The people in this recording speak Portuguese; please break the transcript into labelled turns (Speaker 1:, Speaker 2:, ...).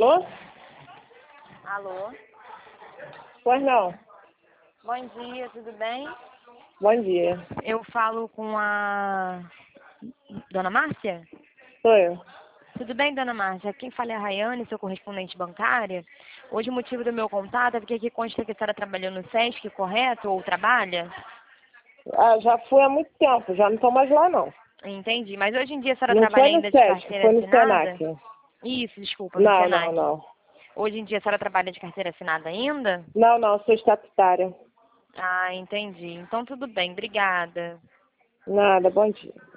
Speaker 1: Alô?
Speaker 2: Alô?
Speaker 1: Pois não.
Speaker 2: Bom dia, tudo bem?
Speaker 1: Bom dia.
Speaker 2: Eu falo com a Dona Márcia?
Speaker 1: Sou eu.
Speaker 2: Tudo bem, Dona Márcia? Quem fala é a Rayane, sou correspondente bancária. Hoje o motivo do meu contato é porque aqui consta que a senhora trabalhou no SESC, correto? Ou trabalha?
Speaker 1: Ah, já fui há muito tempo, já não estou mais lá não.
Speaker 2: Entendi. Mas hoje em dia a senhora
Speaker 1: Não
Speaker 2: trabalha
Speaker 1: foi no
Speaker 2: ainda de
Speaker 1: SESC,
Speaker 2: carteira
Speaker 1: foi no
Speaker 2: assinada?
Speaker 1: SENAC.
Speaker 2: Isso, desculpa, no
Speaker 1: Não,
Speaker 2: SENAC.
Speaker 1: não, não.
Speaker 2: Hoje em dia a senhora trabalha de carteira assinada ainda?
Speaker 1: Não, não, sou estatutária.
Speaker 2: Ah, entendi. Então tudo bem, obrigada.
Speaker 1: Nada, bom dia.